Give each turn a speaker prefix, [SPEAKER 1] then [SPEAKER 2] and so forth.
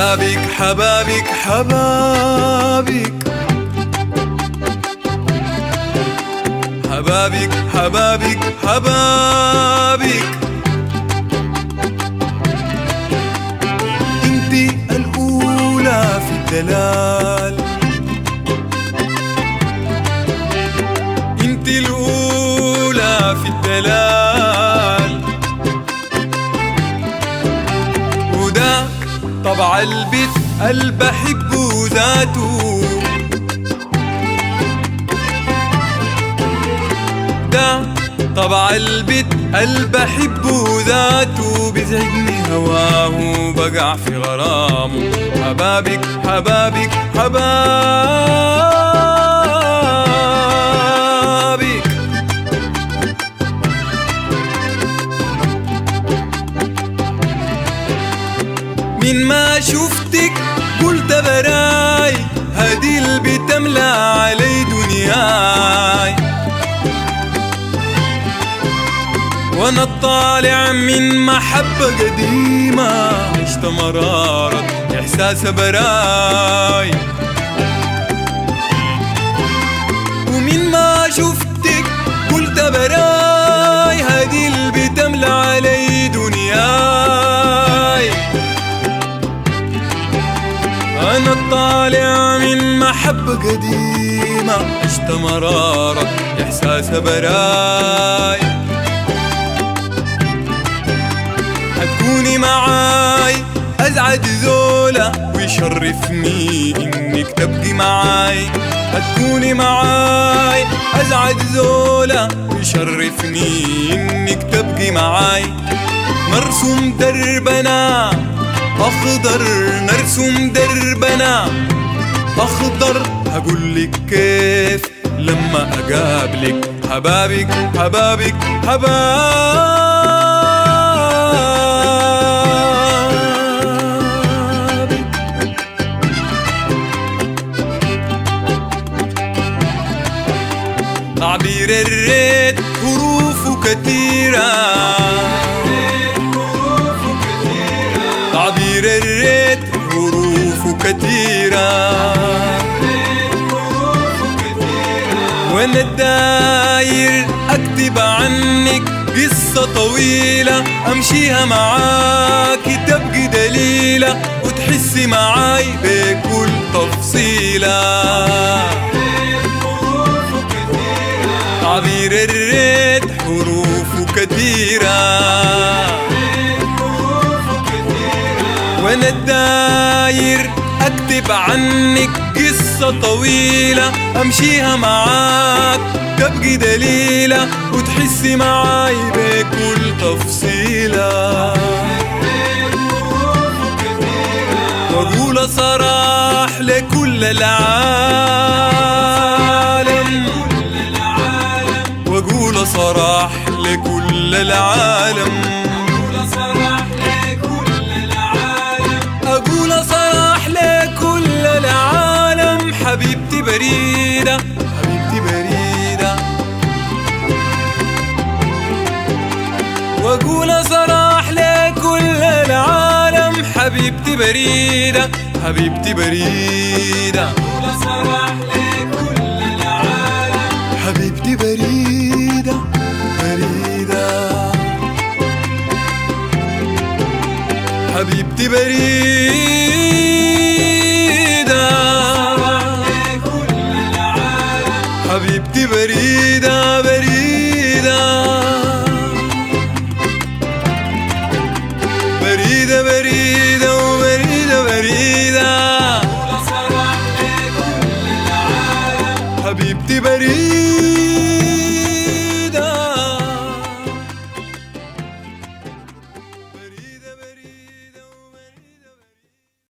[SPEAKER 1] حبابك حبابك حبابك حبابك حبابك حبابك انتي الأولى في الدلال، انتي الأولى في الدلال، وده طبع البيت اللي بحبه ذاته، ده طبع البيت اللي بحبه ذاته، بيزعجني هواه وبقع في غرامه. حبابك حبابك حبابك من ما شفتك قلت براي هدي اللي بتملى علي دنياي، وانا الطالع من محبة قديمة عشت مرارة احساس براي، ومن ما شفتك قلت براي هدي اللي بتملى علي دنياي، انا الطالع من محبة قديمة عشت مرارة احساس براي. هتكوني معاي أزعد زولة ويشرفني إنك تبقي معاي، هتكوني معاي أزعد زولة ويشرفني إنك تبقي معاي. نرسم دربنا أخضر، نرسم دربنا أخضر، هقولك كيف لما أقابلك. حبابك حبابك حبابك تعبير الريت حروفه كتيرة، تعبير الريت حروفه كتيرة، وانا الداير اكتب عنك قصة طويلة، امشيها معاكي تبقي دليلة وتحسي معاي بكل تفصيلة. تعبير الريت حروفه كتيرة، وانا الداير اكتب عنك قصة طويلة، امشيها معاك تبقي دليلة وتحسي معاي بكل تفصيلة. واقول صراح لكل العالم، واقول صراح لكل العالم، اقول صراح لكل العالم. حبيبتي بريدة حبيبتي بريدة، واقول صراح لكل العالم. حبيبتي بريدة حبيبتي بريدة، اقول صراح لكل العالم. حبيبتي بريدة بريدة، حبيبتي بريدة، حبيبتي بريدة بريدة، بريدة بريدة وبريدة بريدة، حبيبتي بريدة.